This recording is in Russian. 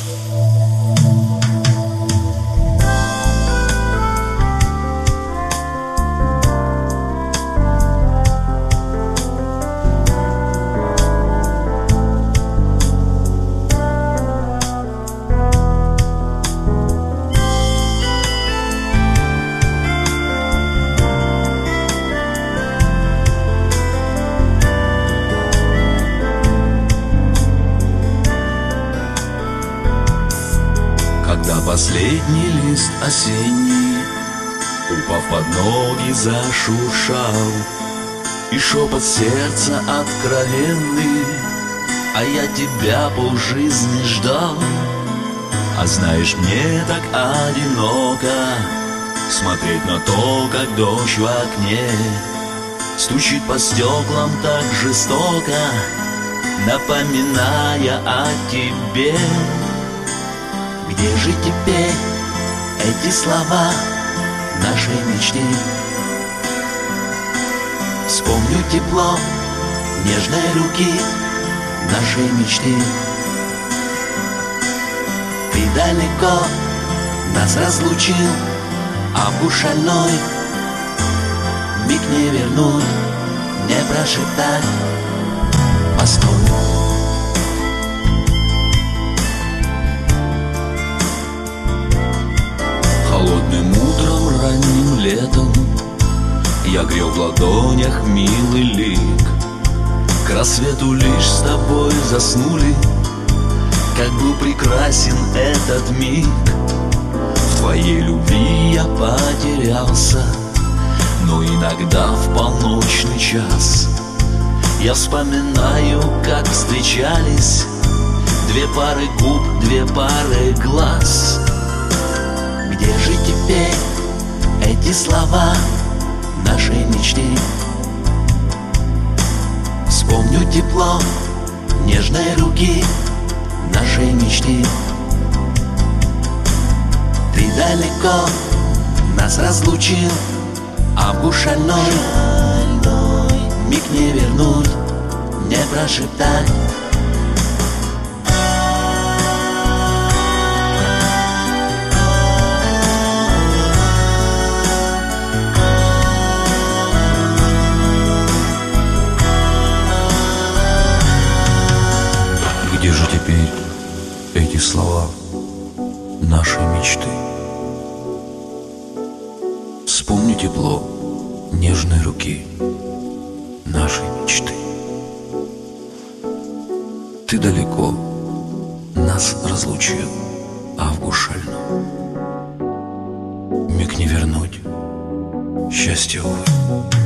Когда последний лист осенний, упав под ноги, зашуршал, и шепот сердца откровенный: а я тебя полжизни ждал. А знаешь, мне так одиноко смотреть на то, как дождь в окне стучит по стеклам так жестоко, напоминая о тебе. Где же теперь эти слова нашей мечты? Вспомню тепло нежной руки нашей мечты. Ты далеко нас разлучил, август шальной, миг не вернуть, не прошептать. Постой. Холодным утром, ранним летом я грел в ладонях милый лик. К рассвету лишь с тобой заснули, как был прекрасен этот миг. В твоей любви я потерялся, но иногда в полночный час я вспоминаю, как встречались две пары губ, две пары глаз. Где же теперь эти слова нашей мечты? Вспомню тепло нежной руки нашей мечты. Ты далеко нас разлучил, август шальной, миг не вернуть, не прошептать. Где же теперь эти слова нашей мечты? Вспомни тепло нежной руки нашей мечты. Ты далеко нас разлучил, август шальной, миг не вернуть, счастье, увы.